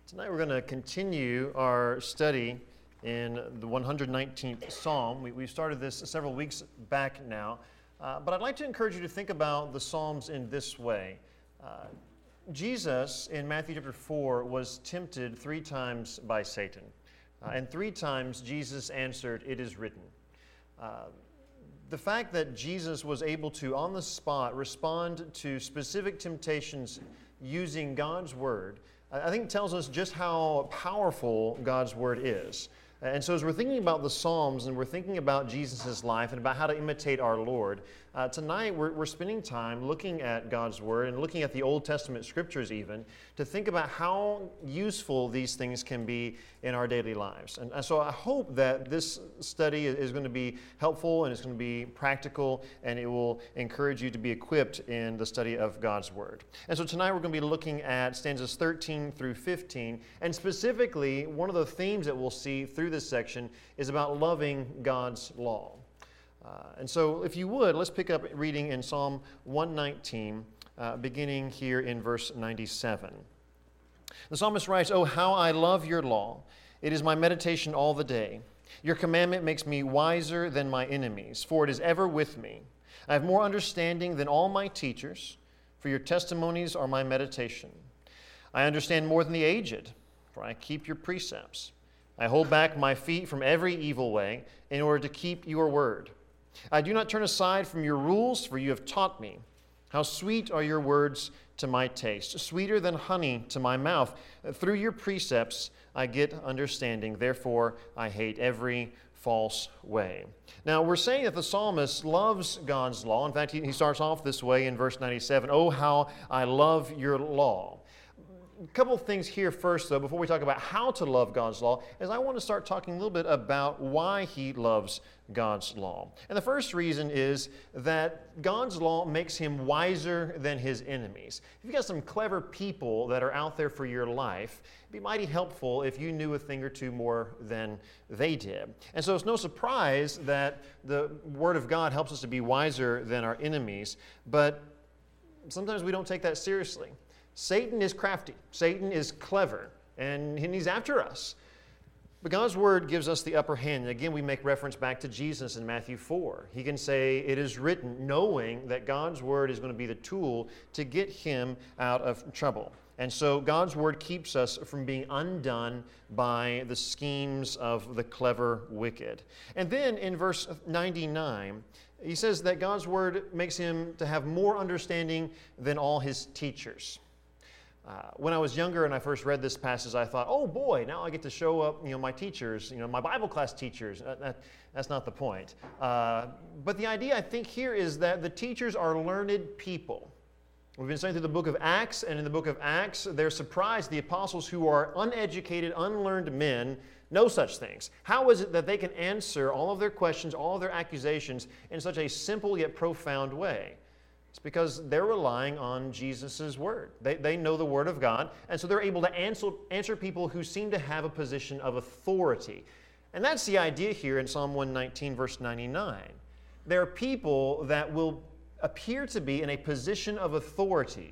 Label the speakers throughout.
Speaker 1: Tonight we're going to continue our study in the 119th Psalm. We started this several weeks back now, but I'd like to encourage you to think about the Psalms in this way. Jesus in Matthew chapter 4 was tempted 3 times by Satan, and 3 times Jesus answered, "It is written." The fact that Jesus was able to, on the spot, respond to specific temptations using God's Word, I think tells us just how powerful God's Word is. And so as we're thinking about the Psalms and we're thinking about Jesus' life and about how to imitate our Lord, tonight we're spending time looking at God's Word and looking at the Old Testament Scriptures even to think about how useful these things can be in our daily lives. And so I hope that this study is going to be helpful and it's going to be practical and it will encourage you to be equipped in the study of God's Word. And so tonight we're going to be looking at stanzas 13 through 15, and specifically one of the themes that we'll see through this section is about loving God's law. And so if you would, let's pick up reading in Psalm 119, beginning here in verse 97. The psalmist writes, "Oh, how I love your law. It is my meditation all the day. Your commandment makes me wiser than my enemies, for it is ever with me. I have more understanding than all my teachers, for your testimonies are my meditation. I understand more than the aged, for I keep your precepts. I hold back my feet from every evil way in order to keep your word. I do not turn aside from your rules, for you have taught me. How sweet are your words to my taste, sweeter than honey to my mouth. Through your precepts I get understanding, therefore I hate every false way." Now we're saying that the psalmist loves God's law. In fact, he starts off this way in verse 97, "Oh, how I love your law." A couple of things here first, though, before we talk about how to love God's law, is I want to start talking a little bit about why he loves God's law. And the first reason is that God's law makes him wiser than his enemies. If you've got some clever people that are out there for your life, it'd be mighty helpful if you knew a thing or two more than they did. And so it's no surprise that the Word of God helps us to be wiser than our enemies, but sometimes we don't take that seriously. Satan is crafty. Satan is clever, and he's after us. But God's Word gives us the upper hand. And again, we make reference back to Jesus in Matthew 4. He can say, "It is written," knowing that God's Word is going to be the tool to get him out of trouble. And so God's Word keeps us from being undone by the schemes of the clever wicked. And then in verse 99, he says that God's Word makes him to have more understanding than all his teachers. When I was younger and I first read this passage, I thought, oh boy, now I get to show up, my teachers, my Bible class teachers. That's not the point. But the idea, I think, here is that the teachers are learned people. We've been studying through the book of Acts, and in the book of Acts, they're surprised the apostles who are uneducated, unlearned men know such things. How is it that they can answer all of their questions, all of their accusations in such a simple yet profound way? It's because they're relying on Jesus' Word. They know the Word of God, and so they're able to answer people who seem to have a position of authority. And that's the idea here in Psalm 119, verse 99. There are people that will appear to be in a position of authority,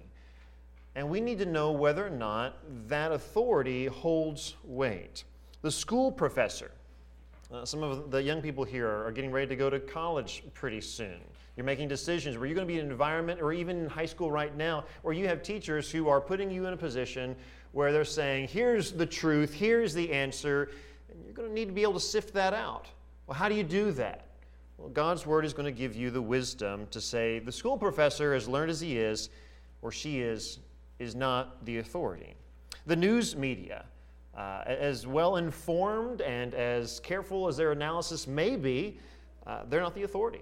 Speaker 1: and we need to know whether or not that authority holds weight. The school professor. Some of the young people here are getting ready to go to college pretty soon. You're making decisions where you're going to be in an environment, or even in high school right now, where you have teachers who are putting you in a position where they're saying, here's the truth, here's the answer, and you're going to need to be able to sift that out. Well, how do you do that? Well, God's Word is going to give you the wisdom to say, the school professor, as learned as he is, or she is not the authority. The news media, as well informed and as careful as their analysis may be, they're not the authority.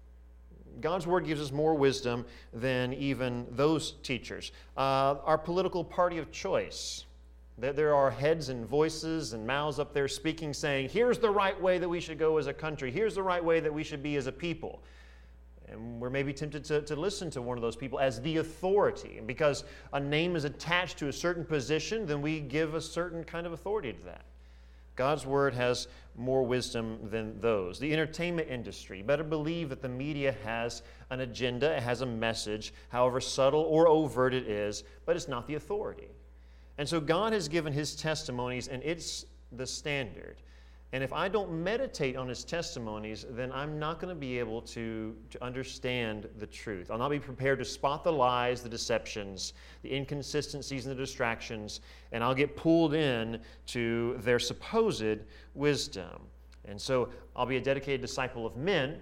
Speaker 1: God's Word gives us more wisdom than even those teachers. Our political party of choice. There are heads and voices and mouths up there speaking, saying, here's the right way that we should go as a country. Here's the right way that we should be as a people. And we're maybe tempted to listen to one of those people as the authority. And because a name is attached to a certain position, then we give a certain kind of authority to that. God's Word has more wisdom than those. The entertainment industry, you better believe that the media has an agenda, it has a message, however subtle or overt it is, but it's not the authority. And so God has given His testimonies, and it's the standard. And if I don't meditate on His testimonies, then I'm not going to be able to understand the truth. I'll not be prepared to spot the lies, the deceptions, the inconsistencies, and the distractions, and I'll get pulled in to their supposed wisdom. And so I'll be a dedicated disciple of men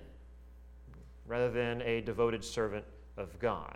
Speaker 1: rather than a devoted servant of God.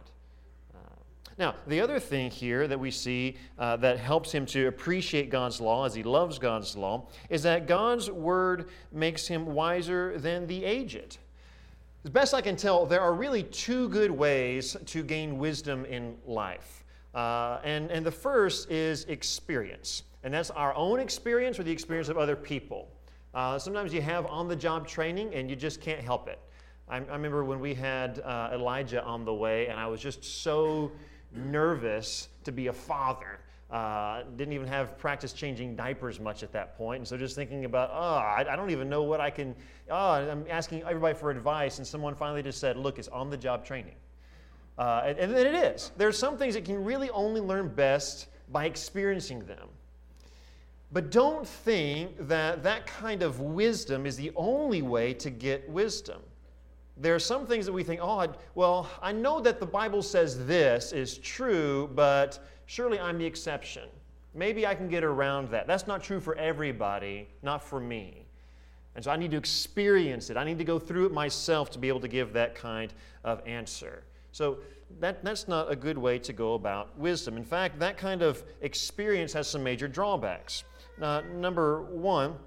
Speaker 1: Now, the other thing here that we see that helps him to appreciate God's law as he loves God's law is that God's word makes him wiser than the aged. As best I can tell, there are really two good ways to gain wisdom in life. And the first is experience. And that's our own experience or the experience of other people. Sometimes you have on-the-job training and you just can't help it. I remember when we had Elijah on the way, and I was just so nervous to be a father. Didn't even have practice changing diapers much at that point. And so just thinking about, I don't even know what I can, I'm asking everybody for advice, and someone finally just said, look, it's on-the-job training. And then it is. There's some things that can really only learn best by experiencing them. But don't think that that kind of wisdom is the only way to get wisdom. There are some things that we think, I know that the Bible says this is true, but surely I'm the exception. Maybe I can get around that. That's not true for everybody, not for me. And so I need to experience it. I need to go through it myself to be able to give that kind of answer. So that's not a good way to go about wisdom. In fact, that kind of experience has some major drawbacks. Number one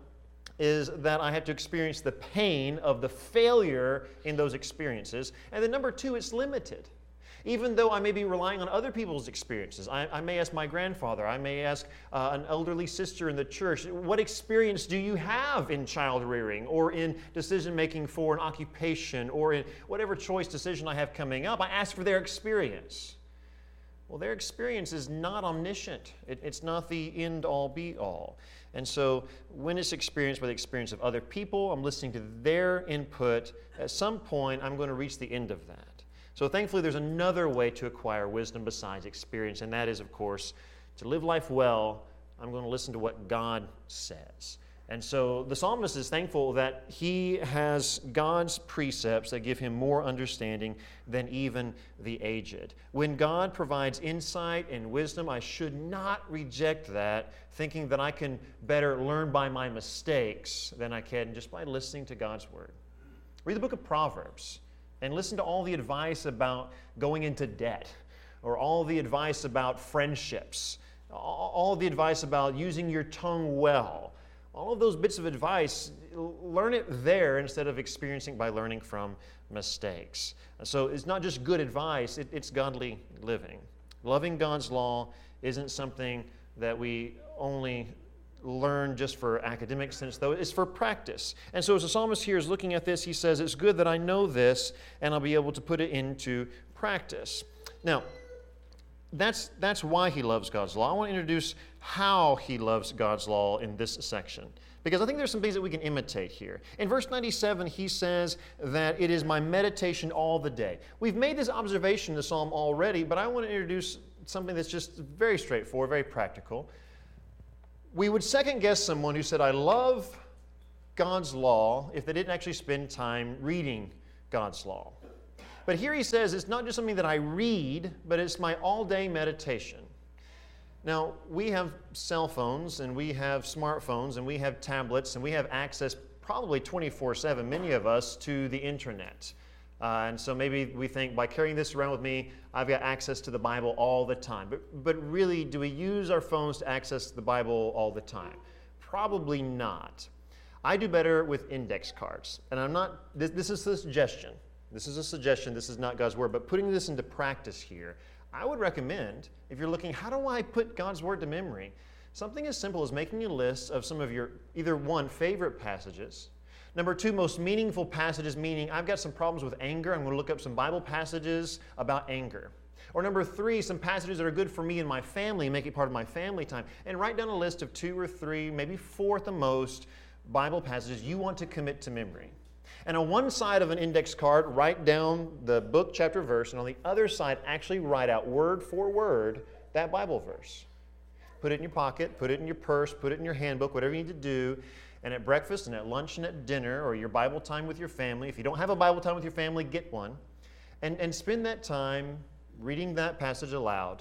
Speaker 1: is that I have to experience the pain of the failure in those experiences. And then number two, it's limited. Even though I may be relying on other people's experiences, I may ask my grandfather, I may ask an elderly sister in the church, what experience do you have in child rearing or in decision making for an occupation or in whatever choice decision I have coming up? I ask for their experience. Well, their experience is not omniscient. It's not the end-all, be-all. And so when it's experienced by the experience of other people, I'm listening to their input. At some point, I'm going to reach the end of that. So thankfully, there's another way to acquire wisdom besides experience, and that is, of course, to live life well, I'm going to listen to what God says. And so the psalmist is thankful that he has God's precepts that give him more understanding than even the aged. When God provides insight and wisdom, I should not reject that, thinking that I can better learn by my mistakes than I can just by listening to God's word. Read the book of Proverbs and listen to all the advice about going into debt or all the advice about friendships, all the advice about using your tongue well. All of those bits of advice, learn it there instead of experiencing by learning from mistakes. So it's not just good advice, it's godly living. Loving God's law isn't something that we only learn just for academic sense, though. It's for practice. And so as the psalmist here is looking at this, he says, it's good that I know this and I'll be able to put it into practice. Now, that's why he loves God's law. I want to introduce how he loves God's law in this section, because I think there's some things that we can imitate here. In verse 97, he says that it is my meditation all the day. We've made this observation in the psalm already, but I want to introduce something that's just very straightforward, very practical. We would second guess someone who said, I love God's law, if they didn't actually spend time reading God's law. But here he says it's not just something that I read, but it's my all-day meditation. Now, we have cell phones, and we have smartphones, and we have tablets, and we have access probably 24/7, many of us, to the internet. And so maybe we think by carrying this around with me, I've got access to the Bible all the time. But really, do we use our phones to access the Bible all the time? Probably not. I do better with index cards. And I'm not, this is a suggestion. This is a suggestion, this is not God's word, but putting this into practice here, I would recommend, if you're looking, how do I put God's word to memory? Something as simple as making a list of some of your, either one, favorite passages, number two, most meaningful passages, meaning I've got some problems with anger, I'm going to look up some Bible passages about anger. Or number three, some passages that are good for me and my family, make it part of my family time, and write down a list of 2 or 3, maybe 4 at the most, Bible passages you want to commit to memory. And on one side of an index card, write down the book, chapter, verse, and on the other side, actually write out word for word that Bible verse. put it in your pocket, put it in your purse, put it in your handbook, whatever you need to do. And at breakfast and at lunch and at dinner, or your Bible time with your family, if you don't have a Bible time with your family, get one. And spend that time reading that passage aloud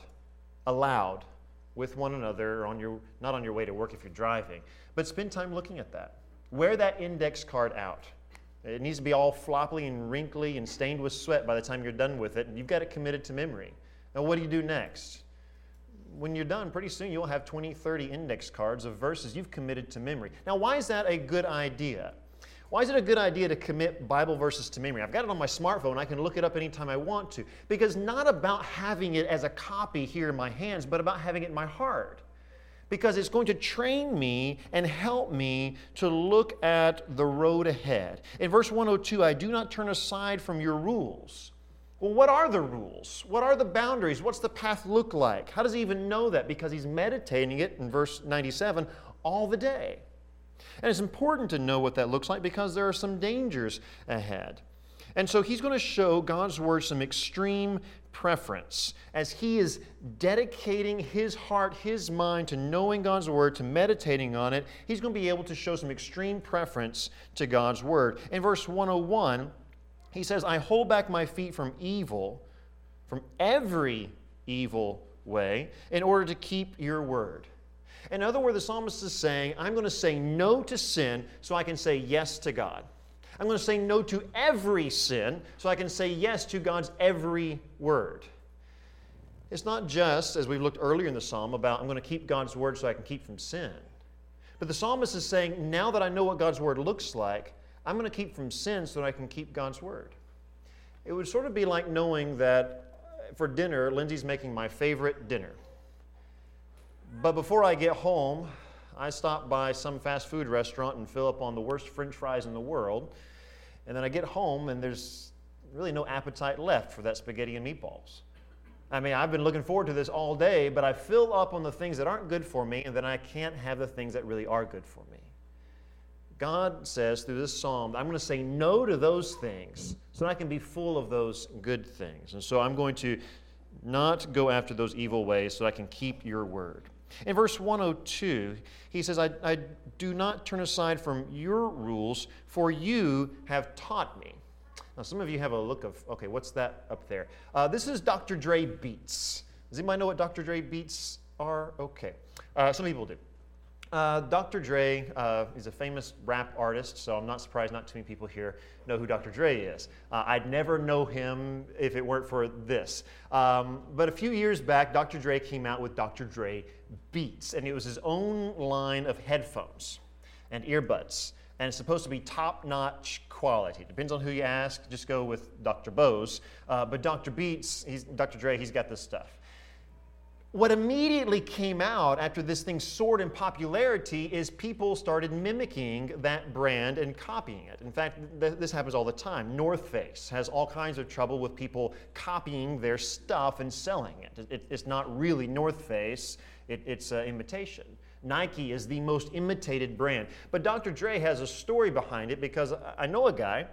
Speaker 1: with one another, not on your way to work if you're driving, but spend time looking at that. Wear that index card out. It needs to be all floppy and wrinkly and stained with sweat by the time you're done with it, and you've got it committed to memory. Now, what do you do next? When you're done, pretty soon you'll have 20, 30 index cards of verses you've committed to memory. Now, why is that a good idea? Why is it a good idea to commit Bible verses to memory? I've got it on my smartphone. I can look it up anytime I want to. Because not about having it as a copy here in my hands, but about having it in my heart. Because it's going to train me and help me to look at the road ahead. In verse 102, I do not turn aside from your rules. Well, what are the rules? What are the boundaries? What's the path look like? How does he even know that? Because he's meditating it in verse 97 all the day. And it's important to know what that looks like because there are some dangers ahead. And so he's going to show God's Word some extreme preference. As he is dedicating his heart, his mind to knowing God's Word, to meditating on it, he's going to be able to show some extreme preference to God's Word. In verse 101, he says, I hold back my feet from evil, from every evil way, in order to keep your word. In other words, the psalmist is saying, I'm going to say no to sin so I can say yes to God. I'm going to say no to every sin so I can say yes to God's every word. It's not just, as we looked earlier in the psalm, about I'm going to keep God's word so I can keep from sin. But the psalmist is saying, now that I know what God's word looks like, I'm going to keep from sin so that I can keep God's word. It would sort of be like knowing that for dinner, Lindsay's making my favorite dinner. But before I get home, I stop by some fast food restaurant and fill up on the worst French fries in the world. And then I get home and there's really no appetite left for that spaghetti and meatballs. I mean, I've been looking forward to this all day, but I fill up on the things that aren't good for me, and then I can't have the things that really are good for me. God says through this psalm, I'm going to say no to those things so that I can be full of those good things. And so I'm going to not go after those evil ways so I can keep your word. In verse 102, he says, I do not turn aside from your rules, for you have taught me. Now, some of you have a look of, okay, what's that up there? This is Dr. Dre beats. Does anybody know what Dr. Dre beats are? Okay. Some people do. Dr. Dre is a famous rap artist, so I'm not surprised not too many people here know who Dr. Dre is. I'd never know him if it weren't for this. But a few years back, Dr. Dre came out with Dr. Dre Beats, and it was his own line of headphones and earbuds, and it's supposed to be top-notch quality. Depends on who you ask. Just go with Dr. Bose. But Dr. Beats, Dr. Dre, he's got this stuff. What immediately came out after this thing soared in popularity is people started mimicking that brand and copying it. In fact, this happens all the time. North Face has all kinds of trouble with people copying their stuff and selling it. It's not really North Face, it's an imitation. Nike is the most imitated brand. But Dr. Dre has a story behind it because I know a guy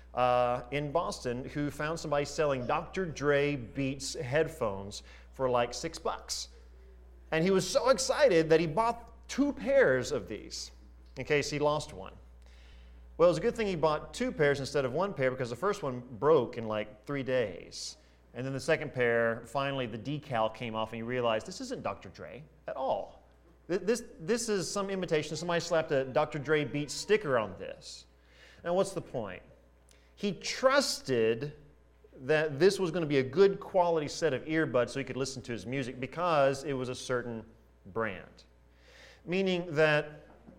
Speaker 1: in Boston who found somebody selling Dr. Dre Beats headphones for like $6. And he was so excited that he bought 2 pairs of these in case he lost one. Well, it was a good thing he bought 2 pairs instead of 1 pair because the first one broke in like 3 days. And then the second pair, finally the decal came off and he realized this isn't Dr. Dre at all. This is some imitation. Somebody slapped a Dr. Dre Beats sticker on this. Now what's the point? He trusted that this was going to be a good quality set of earbuds so he could listen to his music because it was a certain brand. Meaning that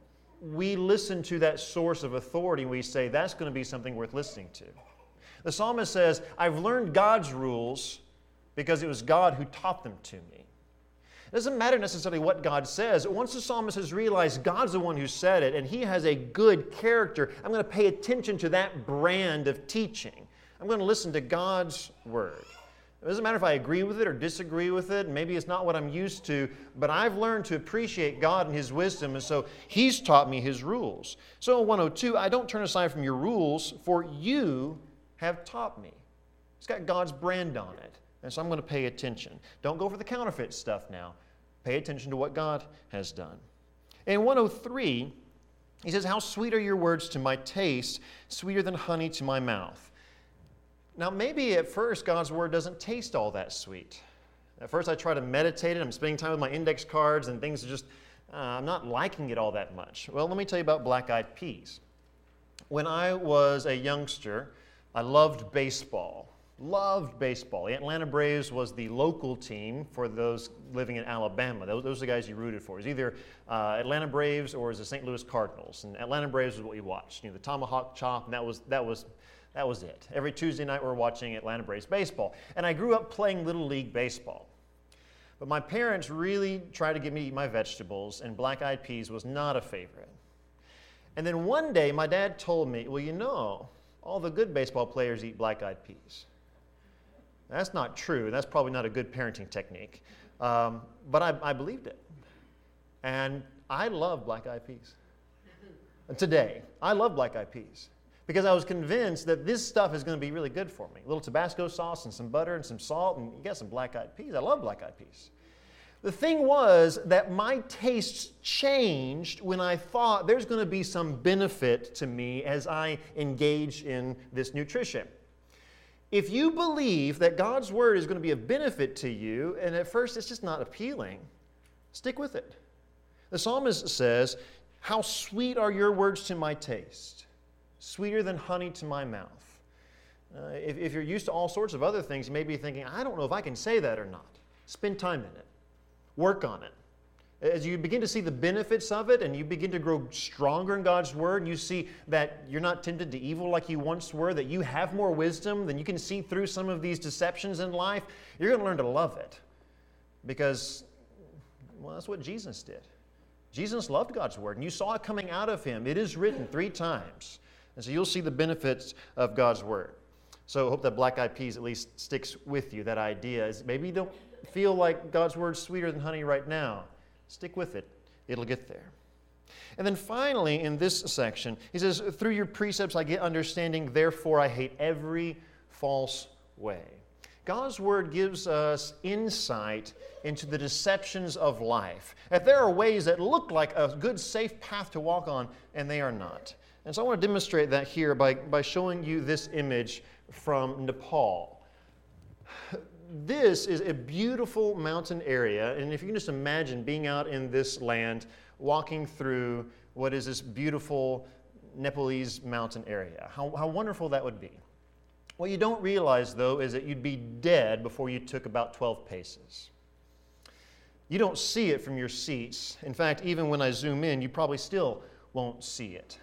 Speaker 1: we listen to that source of authority and we say, that's going to be something worth listening to. The psalmist says, I've learned God's rules because it was God who taught them to me. It doesn't matter necessarily what God says. Once the psalmist has realized God's the one who said it and he has a good character, I'm going to pay attention to that brand of teaching. I'm going to listen to God's word. It doesn't matter if I agree with it or disagree with it. Maybe it's not what I'm used to, but I've learned to appreciate God and His wisdom, and so He's taught me His rules. So in 102, I don't turn aside from your rules, for you have taught me. It's got God's brand on it, and so I'm going to pay attention. Don't go for the counterfeit stuff now. Pay attention to what God has done. In 103, he says, how sweet are your words to my taste, sweeter than honey to my mouth. Now, maybe at first God's word doesn't taste all that sweet. At first I try to meditate it. I'm spending time with my index cards and things are just, I'm not liking it all that much. Well, let me tell you about black-eyed peas. When I was a youngster, I loved baseball. Loved baseball. The Atlanta Braves was the local team for those living in Alabama. Those are the guys you rooted for. It was either Atlanta Braves or it was the St. Louis Cardinals. And Atlanta Braves was what you watched. You know, the tomahawk chop, and that was it. Every Tuesday night we were watching Atlanta Braves baseball. And I grew up playing Little League baseball. But my parents really tried to get me to eat my vegetables, and black-eyed peas was not a favorite. And then one day my dad told me, well, you know, all the good baseball players eat black-eyed peas. That's not true. That's probably not a good parenting technique. But I believed it. And I love black-eyed peas. And today, I love black-eyed peas because I was convinced that this stuff is going to be really good for me. A little Tabasco sauce and some butter and some salt, and you got some black-eyed peas. I love black-eyed peas. The thing was that my tastes changed when I thought there's going to be some benefit to me as I engage in this nutrition. If you believe that God's Word is going to be a benefit to you, and at first it's just not appealing, stick with it. The psalmist says, how sweet are your words to my taste, sweeter than honey to my mouth. If you're used to all sorts of other things, you may be thinking, I don't know if I can say that or not. Spend time in it. Work on it. As you begin to see the benefits of it and you begin to grow stronger in God's Word, and you see that you're not tempted to evil like you once were, that you have more wisdom, then you can see through some of these deceptions in life, you're going to learn to love it. Because, well, that's what Jesus did. Jesus loved God's Word, and you saw it coming out of Him. It is written 3 times. And so you'll see the benefits of God's Word. So I hope that black-eyed peas at least sticks with you. That idea is maybe you don't feel like God's Word's sweeter than honey right now. Stick with it. It'll get there. And then finally, in this section, he says, through your precepts I get understanding, therefore I hate every false way. God's Word gives us insight into the deceptions of life. That there are ways that look like a good, safe path to walk on, and they are not. And so I want to demonstrate that here by showing you this image from Nepal. This is a beautiful mountain area, and if you can just imagine being out in this land, walking through what is this beautiful Nepalese mountain area. How wonderful that would be. What you don't realize, though, is that you'd be dead before you took about 12 paces. You don't see it from your seats. In fact, even when I zoom in, you probably still won't see it.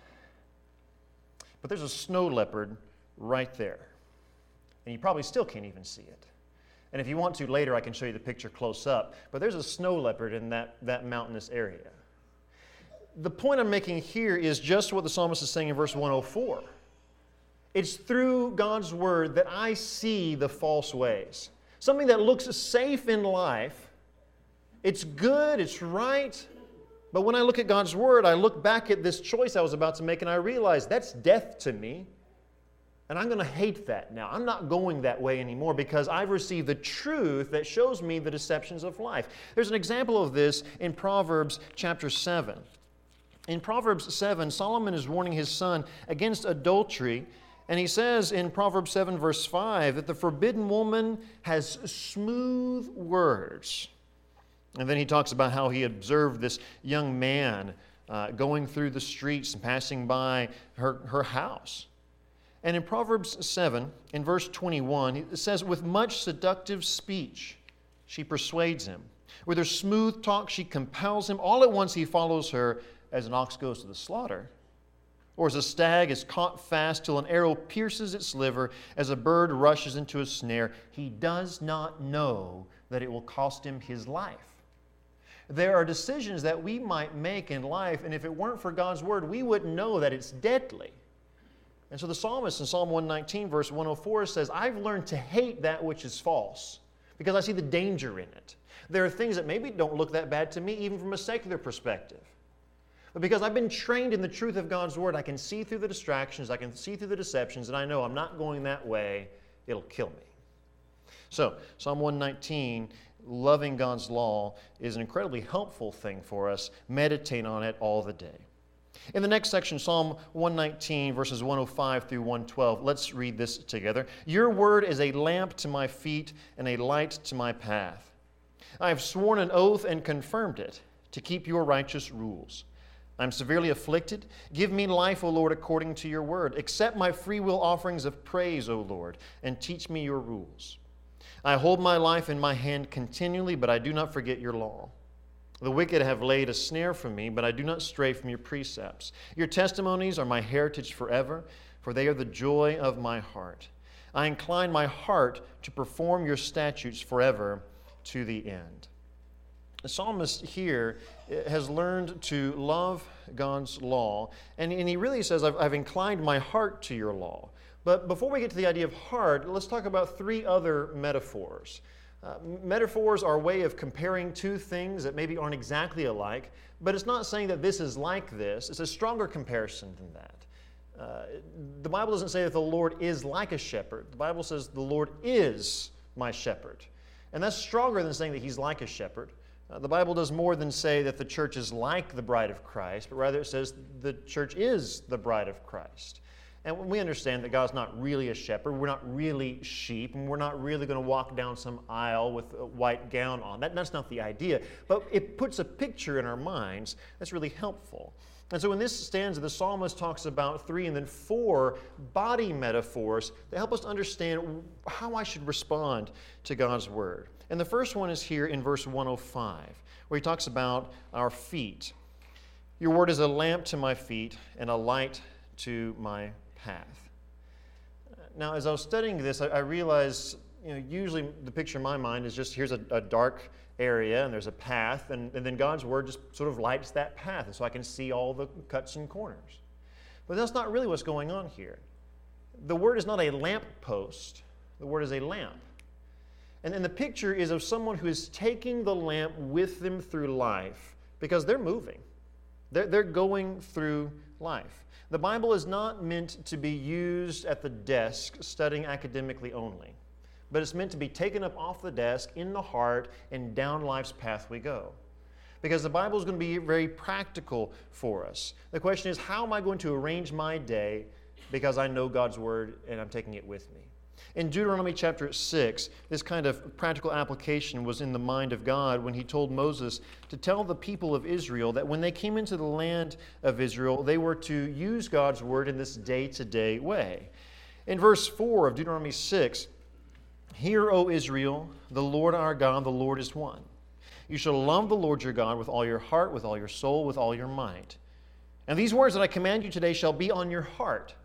Speaker 1: But there's a snow leopard right there, and you probably still can't even see it. And if you want to, later I can show you the picture close up. But there's a snow leopard in that mountainous area. The point I'm making here is just what the psalmist is saying in verse 104. It's through God's Word that I see the false ways. Something that looks safe in life. It's good, it's right. But when I look at God's Word, I look back at this choice I was about to make and I realize that's death to me. And I'm going to hate that now. I'm not going that way anymore because I've received the truth that shows me the deceptions of life. There's an example of this in Proverbs chapter 7. In Proverbs 7, Solomon is warning his son against adultery. And he says in Proverbs 7 verse 5 that the forbidden woman has smooth words. And then he talks about how he observed this young man going through the streets and passing by her house. And in Proverbs 7, in verse 21, it says, with much seductive speech she persuades him. With her smooth talk she compels him. All at once he follows her as an ox goes to the slaughter. Or as a stag is caught fast till an arrow pierces its liver, as a bird rushes into a snare. He does not know that it will cost him his life. There are decisions that we might make in life, and if it weren't for God's Word, we wouldn't know that it's deadly. And so the psalmist in Psalm 119, verse 104 says, I've learned to hate that which is false because I see the danger in it. There are things that maybe don't look that bad to me, even from a secular perspective. But because I've been trained in the truth of God's Word, I can see through the distractions, I can see through the deceptions, and I know I'm not going that way. It'll kill me. So, Psalm 119 loving God's law is an incredibly helpful thing for us. Meditate on it all the day. In the next section, Psalm 119, verses 105 through 112, let's read this together. Your word is a lamp to my feet and a light to my path. I have sworn an oath and confirmed it, to keep your righteous rules. I am severely afflicted. Give me life, O Lord, according to your word. Accept my freewill offerings of praise, O Lord, and teach me your rules. I hold my life in my hand continually, but I do not forget your law. The wicked have laid a snare for me, but I do not stray from your precepts. Your testimonies are my heritage forever, for they are the joy of my heart. I incline my heart to perform your statutes forever to the end. The psalmist here has learned to love God's law, and he really says, I've inclined my heart to your law. But before we get to the idea of heart, let's talk about three other metaphors. Metaphors are a way of comparing two things that maybe aren't exactly alike, but it's not saying that this is like this. It's a stronger comparison than that. The Bible doesn't say that the Lord is like a shepherd. The Bible says the Lord is my shepherd. And that's stronger than saying that he's like a shepherd. The Bible does more than say that the church is like the bride of Christ, but rather it says the church is the bride of Christ. And we understand that God's not really a shepherd, we're not really sheep, and we're not really going to walk down some aisle with a white gown on. That's not the idea. But it puts a picture in our minds that's really helpful. And so in this stanza, the psalmist talks about 3 and then 4 body metaphors that help us understand how I should respond to God's word. And the first one is here in verse 105, where he talks about our feet. Your word is a lamp to my feet and a light to my path. Now, as I was studying this, I realized, usually the picture in my mind is just here's a dark area and there's a path, and then God's word just sort of lights that path, and so I can see all the cuts and corners. But that's not really what's going on here. The word is not a lamp post. The word is a lamp. And then the picture is of someone who is taking the lamp with them through life because they're moving. They're going through life. The Bible is not meant to be used at the desk studying academically only, but it's meant to be taken up off the desk in the heart and down life's path we go. Because the Bible is going to be very practical for us. The question is, how am I going to arrange my day because I know God's word and I'm taking it with me? In Deuteronomy chapter 6, this kind of practical application was in the mind of God when he told Moses to tell the people of Israel that when they came into the land of Israel, they were to use God's word in this day-to-day way. In verse 4 of Deuteronomy 6, Hear, O Israel, the Lord our God, the Lord is one. You shall love the Lord your God with all your heart, with all your soul, with all your might. And these words that I command you today shall be on your heart.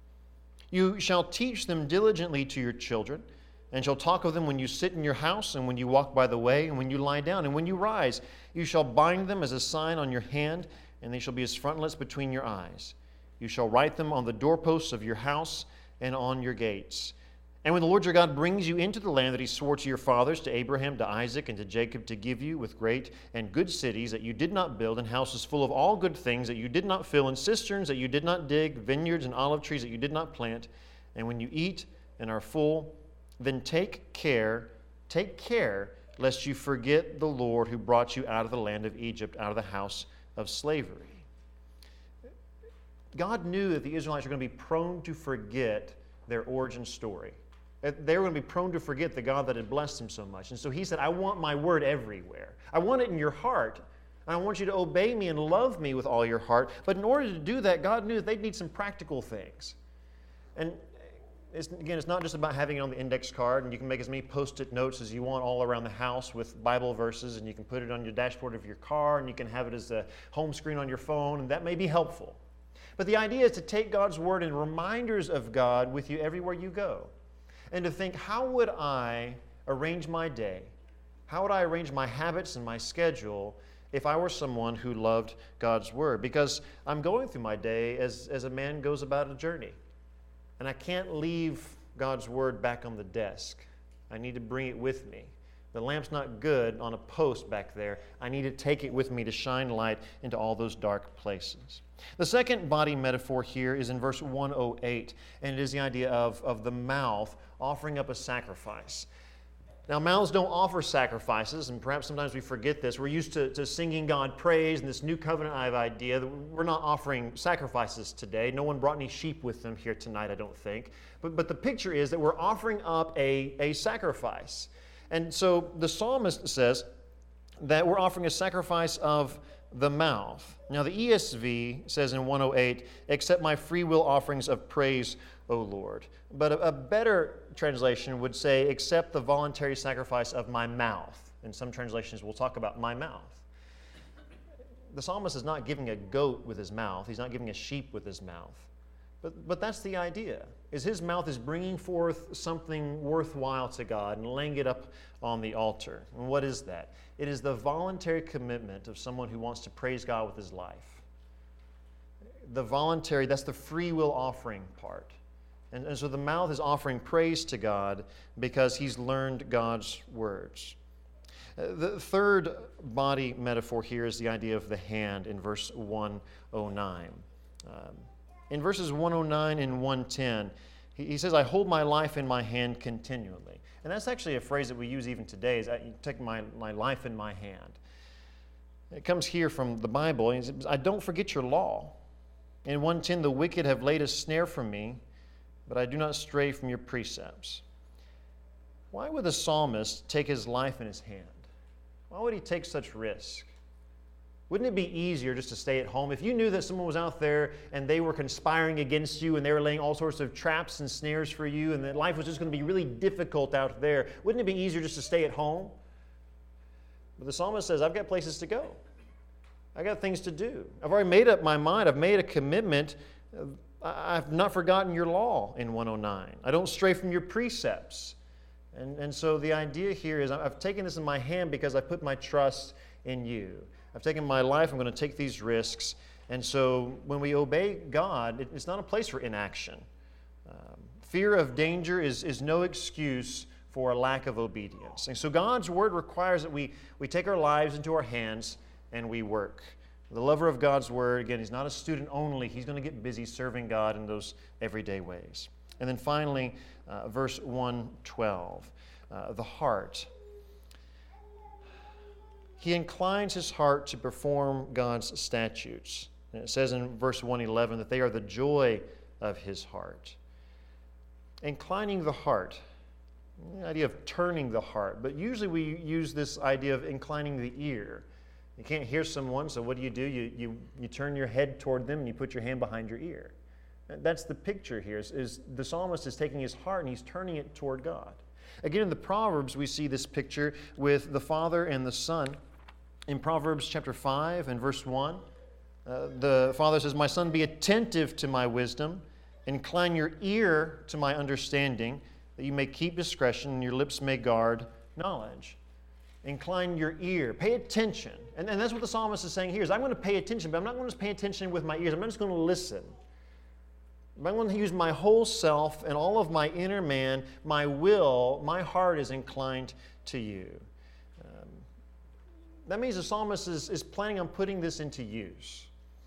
Speaker 1: You shall teach them diligently to your children, and shall talk of them when you sit in your house, and when you walk by the way, and when you lie down, and when you rise. You shall bind them as a sign on your hand, and they shall be as frontlets between your eyes. You shall write them on the doorposts of your house and on your gates. And when the Lord your God brings you into the land that he swore to your fathers, to Abraham, to Isaac, and to Jacob, to give you with great and good cities that you did not build, and houses full of all good things that you did not fill, and cisterns that you did not dig, vineyards and olive trees that you did not plant, and when you eat and are full, then take care, lest you forget the Lord who brought you out of the land of Egypt, out of the house of slavery. God knew that the Israelites were going to be prone to forget their origin story. They were going to be prone to forget the God that had blessed them so much. And so he said, I want my word everywhere. I want it in your heart. And I want you to obey me and love me with all your heart. But in order to do that, God knew that they'd need some practical things. And it's not just about having it on the index card, and you can make as many post-it notes as you want all around the house with Bible verses, and you can put it on your dashboard of your car, and you can have it as a home screen on your phone, and that may be helpful. But the idea is to take God's word and reminders of God with you everywhere you go. And to think, how would I arrange my day? How would I arrange my habits and my schedule if I were someone who loved God's word? Because I'm going through my day as a man goes about a journey. And I can't leave God's word back on the desk. I need to bring it with me. The lamp's not good on a post back there. I need to take it with me to shine light into all those dark places. The second body metaphor here is in verse 108, and it is the idea of the mouth offering up a sacrifice. Now, mouths don't offer sacrifices, and perhaps sometimes we forget this. We're used to singing God praise and this new covenant idea that we're not offering sacrifices today. No one brought any sheep with them here tonight, I don't think. But the picture is that we're offering up a sacrifice. And so the psalmist says that we're offering a sacrifice of the mouth. Now, the ESV says in 108, accept my free will offerings of praise, O Lord. But a better translation would say, accept the voluntary sacrifice of my mouth. In some translations, we'll talk about my mouth. The psalmist is not giving a goat with his mouth. He's not giving a sheep with his mouth. But that's the idea, is his mouth is bringing forth something worthwhile to God and laying it up on the altar. And what is that? It is the voluntary commitment of someone who wants to praise God with his life. The voluntary, that's the free will offering part. And so the mouth is offering praise to God because he's learned God's words. The third body metaphor here is the idea of the hand in verse 109. In verses 109 and 110, he says, I hold my life in my hand continually. And that's actually a phrase that we use even today, is I take my life in my hand. It comes here from the Bible. He says, I don't forget your law. In 110, the wicked have laid a snare for me, but I do not stray from your precepts. Why would the psalmist take his life in his hand? Why would he take such risk? Wouldn't it be easier just to stay at home? If you knew that someone was out there and they were conspiring against you and they were laying all sorts of traps and snares for you and that life was just going to be really difficult out there, wouldn't it be easier just to stay at home? But the psalmist says, I've got places to go. I've got things to do. I've already made up my mind. I've made a commitment. I've not forgotten your law in 109. I don't stray from your precepts. And so the idea here is I've taken this in my hand because I put my trust in you. I've taken my life. I'm going to take these risks. And so when we obey God, it's not a place for inaction. Fear of danger is no excuse for a lack of obedience. And so God's word requires that we take our lives into our hands and we work. The lover of God's word, again, he's not a student only. He's going to get busy serving God in those everyday ways. And then finally, verse 112, the heart. He inclines his heart to perform God's statutes. And it says in verse 111 that they are the joy of his heart. Inclining the heart, the idea of turning the heart, but usually we use this idea of inclining the ear. You can't hear someone, so what do? You turn your head toward them and you put your hand behind your ear. That's the picture here, is the psalmist is taking his heart and he's turning it toward God. Again, in the Proverbs, we see this picture with the father and the son. In Proverbs chapter 5 and verse 1, the father says, my son, be attentive to my wisdom, incline your ear to my understanding, that you may keep discretion and your lips may guard knowledge. Incline your ear. Pay attention. And that's what the psalmist is saying here, is I'm going to pay attention, but I'm not going to pay attention with my ears. I'm not just going to listen. I'm going to use my whole self and all of my inner man, my will, my heart is inclined to you. That means the psalmist is planning on putting this into use.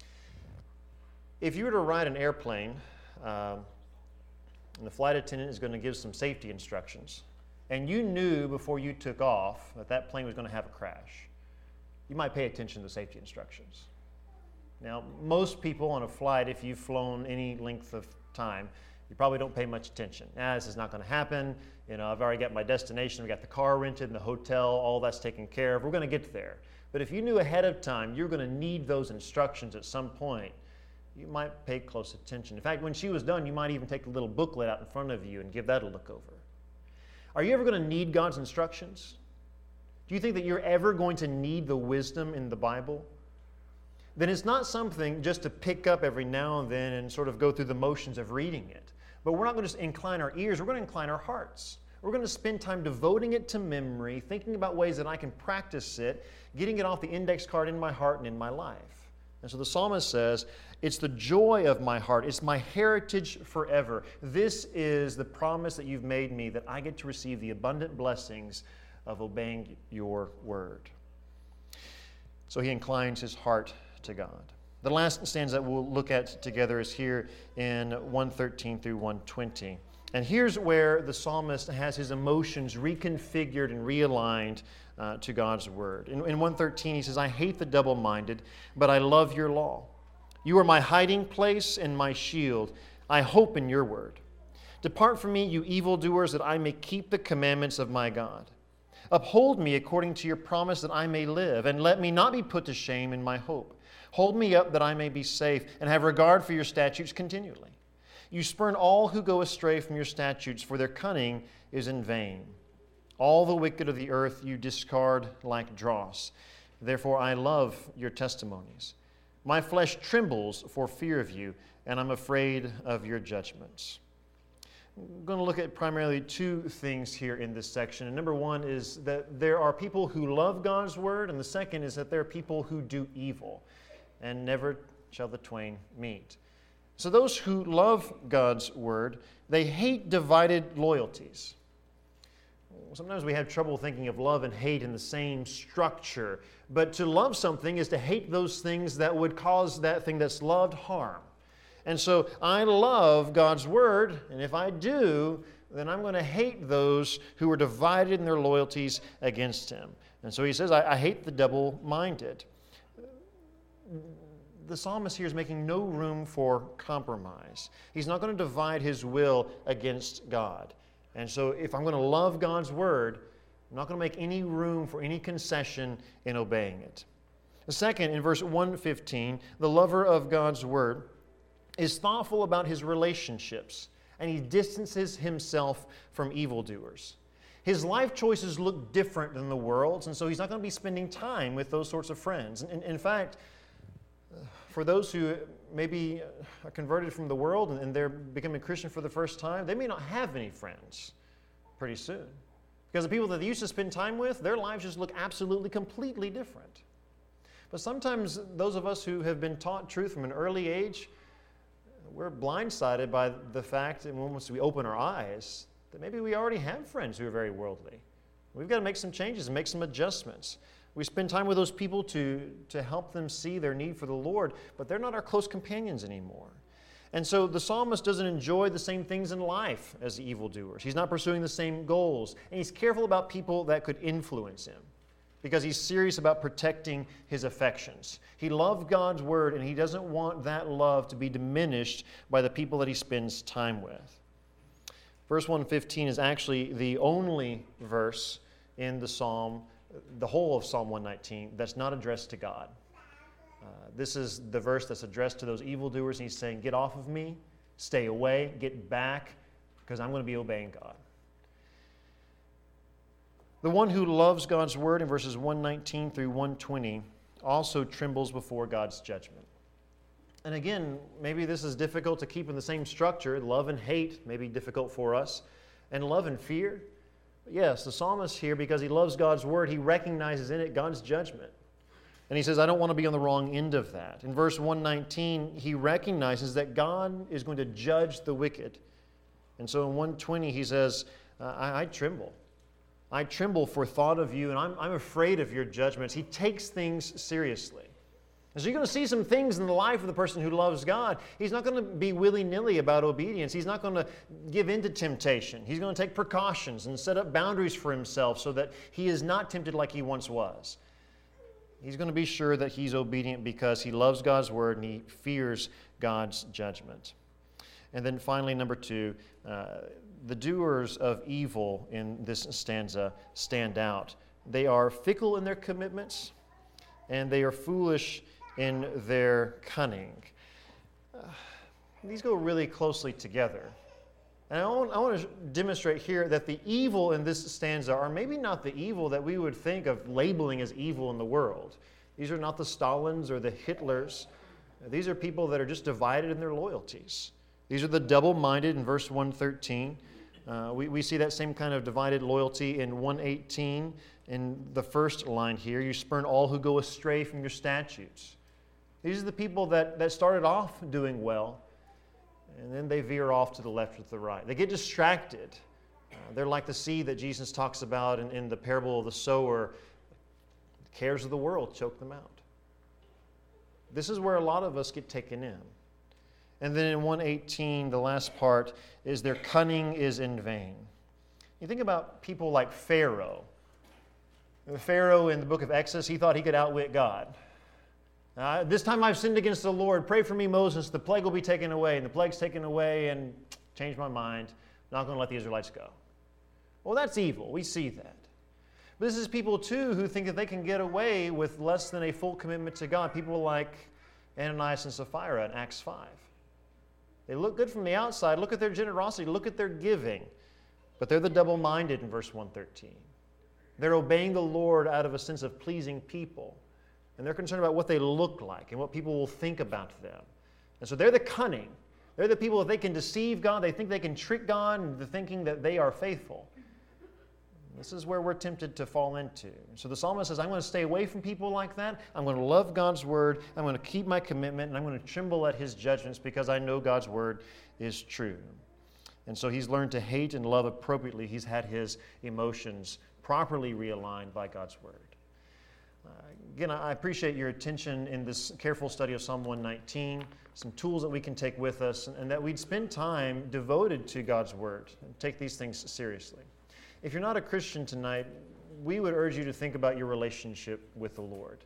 Speaker 1: If you were to ride an airplane, and the flight attendant is going to give some safety instructions, and you knew before you took off that plane was going to have a crash, you might pay attention to the safety instructions. Now, most people on a flight, if you've flown any length of time, you probably don't pay much attention. This is not going to happen. I've already got my destination. We got the car rented and the hotel. All that's taken care of. We're going to get there. But if you knew ahead of time you're going to need those instructions at some point, you might pay close attention. In fact, when she was done, you might even take the little booklet out in front of you and give that a look over. Are you ever going to need God's instructions? Do you think that you're ever going to need the wisdom in the Bible? Then it's not something just to pick up every now and then and sort of go through the motions of reading it. But we're not going to just incline our ears, we're going to incline our hearts. We're going to spend time devoting it to memory, thinking about ways that I can practice it, getting it off the index card in my heart and in my life. And so the psalmist says, it's the joy of my heart. It's my heritage forever. This is the promise that you've made me, that I get to receive the abundant blessings of obeying your word. So he inclines his heart to God. The last stanza that we'll look at together is here in 113 through 120. And here's where the psalmist has his emotions reconfigured and realigned to God's word. In 113, he says, I hate the double-minded, but I love your law. You are my hiding place and my shield. I hope in your word. Depart from me, you evildoers, that I may keep the commandments of my God. Uphold me according to your promise that I may live, and let me not be put to shame in my hope. Hold me up that I may be safe, and have regard for your statutes continually. You spurn all who go astray from your statutes, for their cunning is in vain. All the wicked of the earth you discard like dross. Therefore I love your testimonies. My flesh trembles for fear of you, and I'm afraid of your judgments. I'm going to look at primarily two things here in this section. And number one is that there are people who love God's word, and the second is that there are people who do evil, and never shall the twain meet. So those who love God's word, they hate divided loyalties. Sometimes we have trouble thinking of love and hate in the same structure, but to love something is to hate those things that would cause that thing that's loved harm. And so I love God's word, and if I do, then I'm going to hate those who are divided in their loyalties against him. And so he says, I hate the double-minded. The psalmist here is making no room for compromise. He's not going to divide his will against God. And so if I'm going to love God's word, I'm not going to make any room for any concession in obeying it. The second, in verse 115, the lover of God's word is thoughtful about his relationships, and he distances himself from evildoers. His life choices look different than the world's, and so he's not going to be spending time with those sorts of friends. In fact, for those who maybe are converted from the world and they're becoming a Christian for the first time, they may not have any friends pretty soon. Because the people that they used to spend time with, their lives just look absolutely, completely different. But sometimes those of us who have been taught truth from an early age, we're blindsided by the fact, and once we open our eyes, that maybe we already have friends who are very worldly. We've got to make some changes and make some adjustments. We spend time with those people to help them see their need for the Lord, but they're not our close companions anymore. And so the psalmist doesn't enjoy the same things in life as the evildoers. He's not pursuing the same goals, and he's careful about people that could influence him because he's serious about protecting his affections. He loved God's word, and he doesn't want that love to be diminished by the people that he spends time with. Verse 115 is actually the only verse in the psalm, the whole of Psalm 119, that's not addressed to God. This is the verse that's addressed to those evildoers, and he's saying, get off of me, stay away, get back, because I'm going to be obeying God. The one who loves God's word in verses 119 through 120 also trembles before God's judgment. And again, maybe this is difficult to keep in the same structure. Love and hate may be difficult for us, and love and fear. But yes, the psalmist here, because he loves God's word, he recognizes in it God's judgment. And he says, I don't want to be on the wrong end of that. In verse 119, he recognizes that God is going to judge the wicked. And so in 120, he says, I tremble. I tremble for thought of you, and I'm afraid of your judgments. He takes things seriously. And so you're going to see some things in the life of the person who loves God. He's not going to be willy-nilly about obedience. He's not going to give in to temptation. He's going to take precautions and set up boundaries for himself so that he is not tempted like he once was. He's going to be sure that he's obedient because he loves God's word and he fears God's judgment. And then finally, number two, the doers of evil in this stanza stand out. They are fickle in their commitments, and they are foolish in their cunning. These go really closely together. And I want to demonstrate here that the evil in this stanza are maybe not the evil that we would think of labeling as evil in the world. These are not the Stalins or the Hitlers. These are people that are just divided in their loyalties. These are the double-minded in verse 113. We see that same kind of divided loyalty in 118 in the first line here. You spurn all who go astray from your statutes. These are the people that started off doing well, and then they veer off to the left or to the right. They get distracted. They're like the seed that Jesus talks about in the parable of the sower. The cares of the world choke them out. This is where a lot of us get taken in. And then in 1:18, the last part is their cunning is in vain. You think about people like Pharaoh. Pharaoh in the book of Exodus, he thought he could outwit God. This time I've sinned against the Lord. Pray for me, Moses. The plague will be taken away. And the plague's taken away, and change my mind. I'm not going to let the Israelites go. Well, that's evil. We see that. But this is people, too, who think that they can get away with less than a full commitment to God. People like Ananias and Sapphira in Acts 5. They look good from the outside. Look at their generosity. Look at their giving. But they're the double-minded in verse 113. They're obeying the Lord out of a sense of pleasing people. And they're concerned about what they look like and what people will think about them. And so they're the cunning. They're the people that they can deceive God. They think they can trick God into thinking that they are faithful. This is where we're tempted to fall into. So the psalmist says, I'm going to stay away from people like that. I'm going to love God's word. I'm going to keep my commitment. And I'm going to tremble at his judgments because I know God's word is true. And so he's learned to hate and love appropriately. He's had his emotions properly realigned by God's word. Again, I appreciate your attention in this careful study of Psalm 119, some tools that we can take with us, and that we'd spend time devoted to God's word and take these things seriously. If you're not a Christian tonight, we would urge you to think about your relationship with the Lord.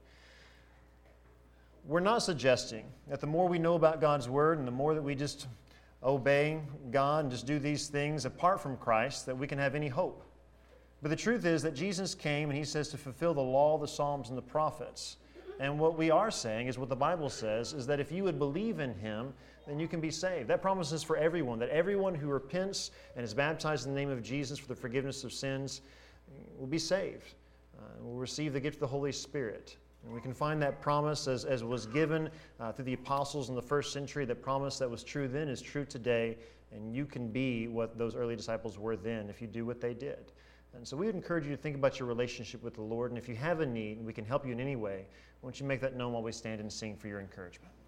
Speaker 1: We're not suggesting that the more we know about God's word and the more that we just obey God and just do these things apart from Christ, that we can have any hope. But the truth is that Jesus came and he says to fulfill the law, the Psalms, and the prophets. And what we are saying is what the Bible says, is that if you would believe in him, then you can be saved. That promise is for everyone, that everyone who repents and is baptized in the name of Jesus for the forgiveness of sins will be saved, will receive the gift of the Holy Spirit. And we can find that promise as was given through the apostles in the first century. That promise that was true then is true today, and you can be what those early disciples were then if you do what they did. And so we would encourage you to think about your relationship with the Lord, and if you have a need and we can help you in any way, why don't you make that known while we stand and sing for your encouragement.